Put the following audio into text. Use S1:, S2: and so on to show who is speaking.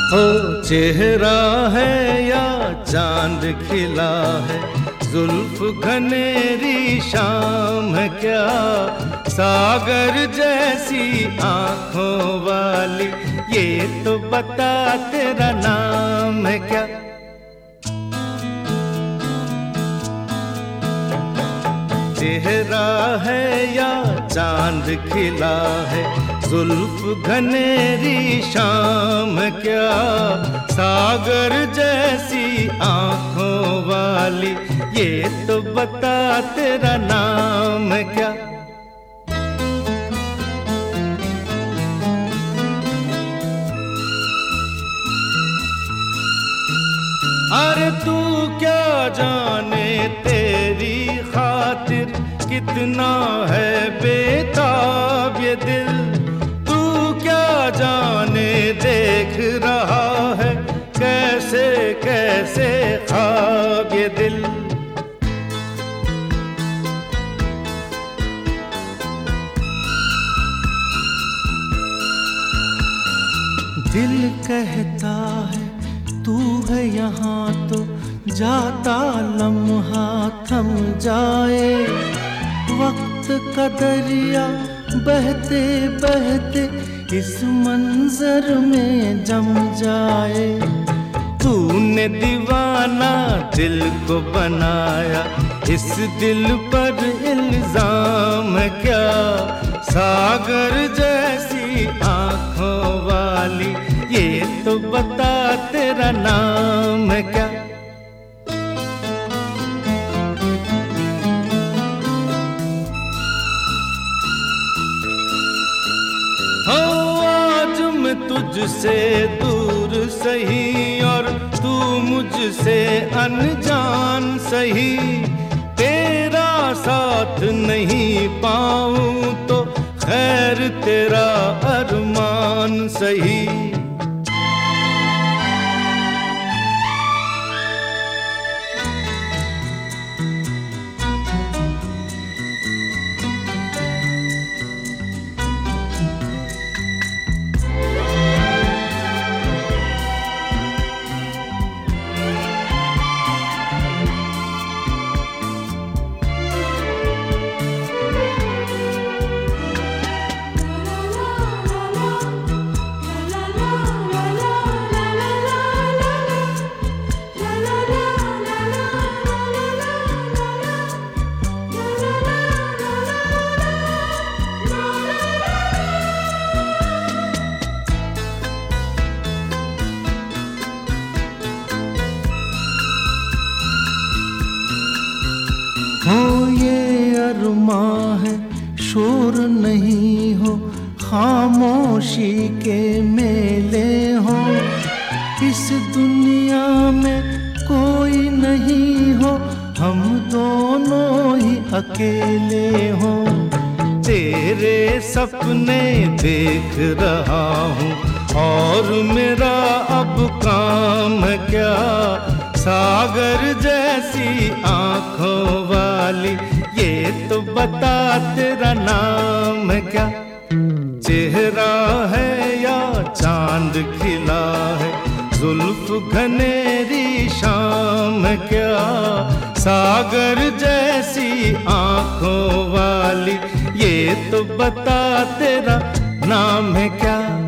S1: हो चेहरा है या चांद खिला है, जुल्फ घनेरी शाम है क्या, सागर जैसी आंखों वाली, ये तो बता तेरा नाम है क्या। चेहरा है या चांद खिला है, जुल्फ घनेरी शाम क्या, सागर जैसी आंखों वाली, ये तो बता तेरा नाम है क्या। अरे तू क्या जाने तेरी खातिर कितना है बेताब ये दिल, तू क्या जाने देख रहा है कैसे कैसे ख्वाब ये दिल। दिल कहता है तू है यहाँ तो जाता लम्हा थम जाए, वक्त का दरिया बहते बहते इस मंजर में जम जाए। तूने दीवाना दिल को बनाया, इस दिल पर इल्जाम है क्या, सागर जैसी आंखों वाली, ये तो बता तेरा नाम है क्या। हो आज मैं तुझसे दूर सही और तू मुझसे अनजान सही, तेरा साथ नहीं पाऊं तो खैर तेरा अरमान सही। हो ये अरमां है शोर नहीं हो, खामोशी के मेले हो, इस दुनिया में कोई नहीं हो, हम दोनों ही अकेले हो। तेरे सपने देख रहा हूँ और मेरा अब काम क्या, सागर जैसी आंखों वाली, ये तो बता तेरा नाम है क्या। चेहरा है या चांद खिला है, जुल्फ घनेरी शाम क्या, सागर जैसी आंखों वाली, ये तो बता तेरा नाम है क्या।